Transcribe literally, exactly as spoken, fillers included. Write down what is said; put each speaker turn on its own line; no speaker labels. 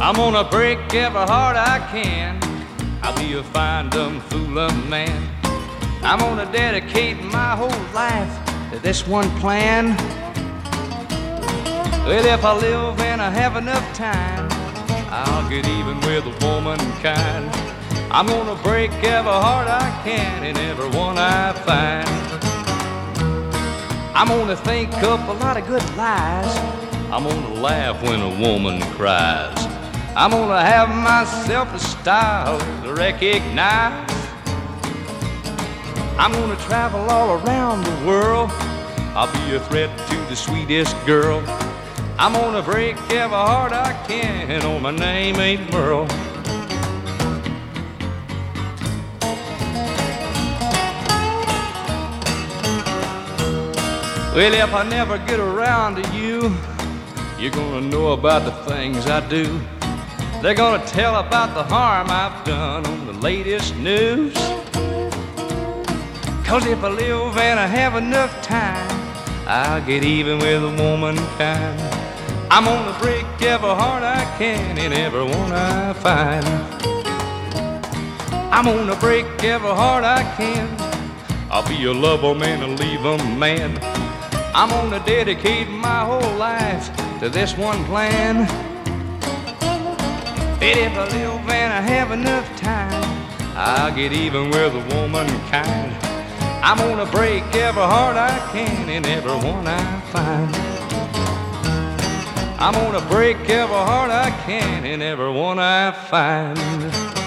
I'm gonna break every heart I can. I'll be a fine dumb fool of man. I'm gonna dedicate my whole life to this one plan. Well, if I live and I have enough time, I'll get even with womankind. I'm gonna break every heart I can and every one I find. I'm gonna think up a lot of good lies. I'm gonna laugh when a woman cries. I'm gonna have myself a style to recognize. I'm gonna travel all around the world. I'll be a threat to the sweetest girl. I'm gonna break every heart I can, and oh, my name ain't Merle. Well, if I never get around to you, you're gonna know about the things I do. They're gonna tell about the harm I've done on the latest news. Cause if I live and I have enough time, I'll get even with womankind. I'm gonna break every heart I can and every one I find. I'm gonna break every heart I can. I'll be a lover man and leave a man. I'm gonna dedicate my whole life to this one plan. And if I live and I have enough time, I'll get even with womankind. I'm gonna break every heart I can and every one I find. I'm gonna break every heart I can and every one I find.